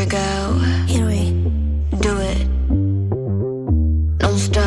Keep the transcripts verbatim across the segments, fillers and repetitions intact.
we go. Here we Do it. Don't stop.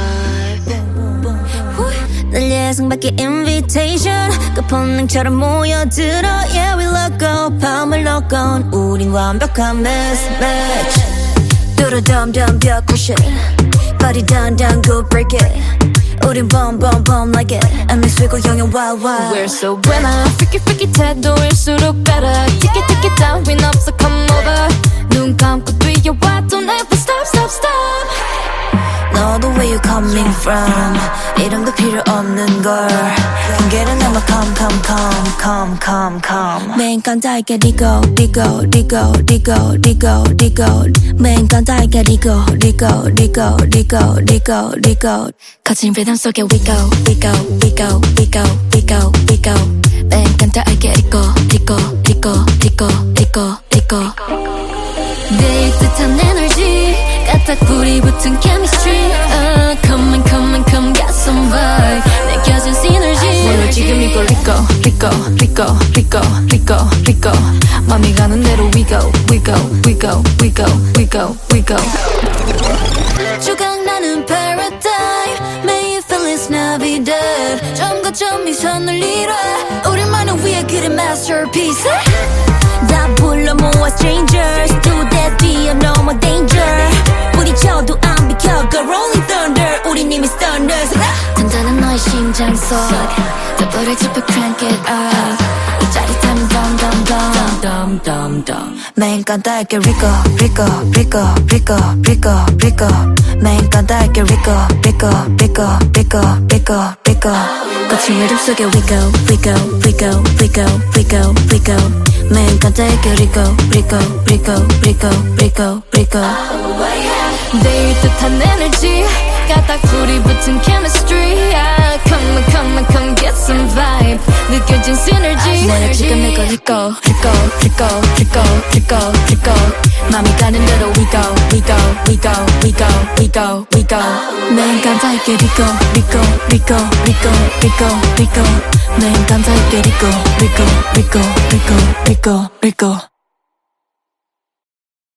날 예상밖의 invitation 그 본능처럼 모여들어 Yeah we look go 밤을 lock on 우린 완벽한 mismatch 뚜루덤덤 벽 push it Body down down go break it 우린 bomb bomb bomb like it And mix with 영영 wild wild We're so buena freaky freaky 태도일수록 better Tick it tick it down win up so come over 눈 감고 뛰어와 don't ever stop stop stop Know the way you coming from 이름도 필요 없는 걸 경계는 아마 come come come come come come 매일 간다니까 리고 리고 리고 리고 리고 리고 매일 간다니까 리고 리고 리고 리고 리고 리고 거친 리듬 속에 we go we go we go we go we go we go 매일 간다니까 리고 리고 리고 리고 리고 리고 내일 듯한 에너지 까딱불이 붙은 chemistry uh, Come on come on come get some vibe 느껴진 synergy 오늘 지금 이거 리고 리고 리고 리고 리고 리고 맘이 가는 대로 we go we go we go we go we go we go 조각나는 paradigm 매일 feelings Navidad 점과 점이 선을 이뤄 우리만을 위해 그린 masterpiece 다 불러 모아 strangers 두 대 뛰어넘어 danger 부딪혀도 안 비켜 Go rolling thunder 우린 이미 stunners 단단한 너의 심장 속 더블을 짚어 crank it up 이 짜릿함은 dum dum dum dum dum dum 매일 간다할게 Rico Rico Rico Rico Rico Rico 매일 간다할게 Rico Rico Rico Rico Rico Rico 거친 리듬 속에 we go we go we go we go we go we go 매일 간다할게 Rico Rico Rico Rico Rico Rico 내일 듯한 에너지 까딱불이 붙은 chemistry yeah. Come on come on come get some vibe 느껴진 synergy 내가 지금 내거 리고 리고 리고 리고 리고 리고 맘이 가는 대로 we go we go we go we go we go we go 매일 감사할게 리고 리고 리고 리고 리고 리고 매일 감사할게 리고 리고 리고 리고 리고 리고